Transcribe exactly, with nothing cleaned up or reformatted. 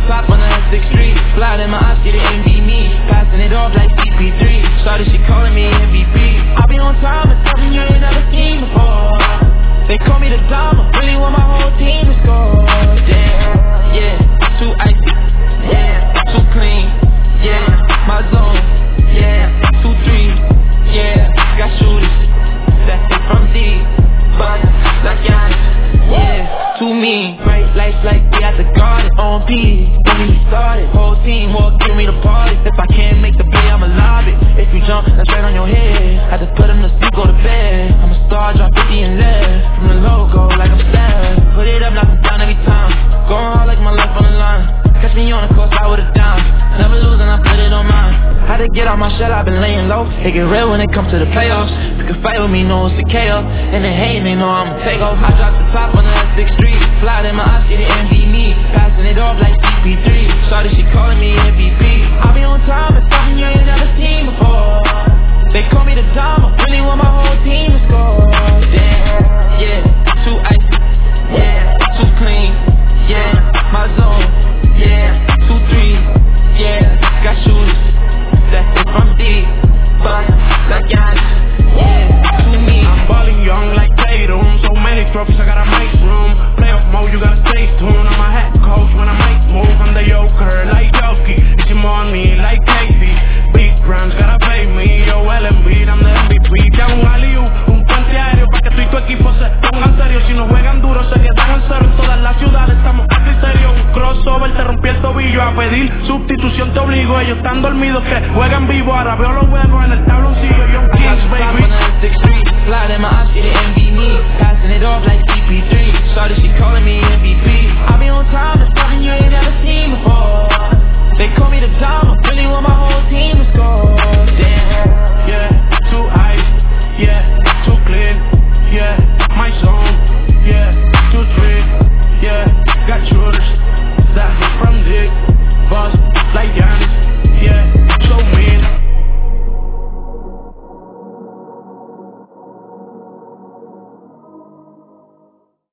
top on the sixth street. Slide in my eyes, she didn't envy me. Passing it off like C P three. Started she calling me M V P. I be on time and something you ain't never seen before. They call me the drama, really want my whole team to score. Damn, yeah, too icy, yeah, too clean, yeah, my zone, yeah, two three, yeah, got shooters, that's it from D, but like Giannis, yeah, too mean. Bright lights like we at the garden, on P, don't get me started. Whole team walk, give me the party. If I can't make the play, I'ma lob it. If you jump, that's right on your head. Had to put him to sleep, go to bed. I'm a star, drop fifty and left. From the logo, like I'm Steph. Put it up, knock him down every time. Going hard like my life on the line. Catch me on the course, I would've down. Never lose and I put it on mine. Had to get out my shell, I've been laying low. It get real when it comes to the playoffs. Pick a fight with me, know it's a K O. And they hating, they know I'ma take off. I dropped the top on the sixth street. Slide in my eyes, she didn't envy me. Passing it off like C P three. Started she calling me M V P. I be on time and something you ain't never seen before. They call me the drama, really want my whole team to score. Damn, yeah, too icy, yeah, too clean, yeah, my zone, yeah, two three, yeah, got shooters, that's it from D, but like Giannis, yeah, too mean. I'm balling young like Tatum, so many trophies I gotta make room. Playoff mode, you gotta stay tuned. I'm a head coach when I make moves. I'm the Joker like Yoki, it's him on me like Casey. Big brands gotta pay me, yo L M B, I'm the M V P. Te hago un alley-oop, un puente aéreo pa' que tú y tu equipo se pongan serios. Si no juegan duro se quedan en cero. En todas las ciudades estamos aquí serios. Un crossover te rompí el tobillo. A pedir sustitución te obligo. Ellos están dormidos que juegan vivo. Ahora veo los huevos en el tabloncillo. Young Kings, baby. Slide in my eyes, she didn't envy me. Passing it off like C P three. Started she calling me M V P.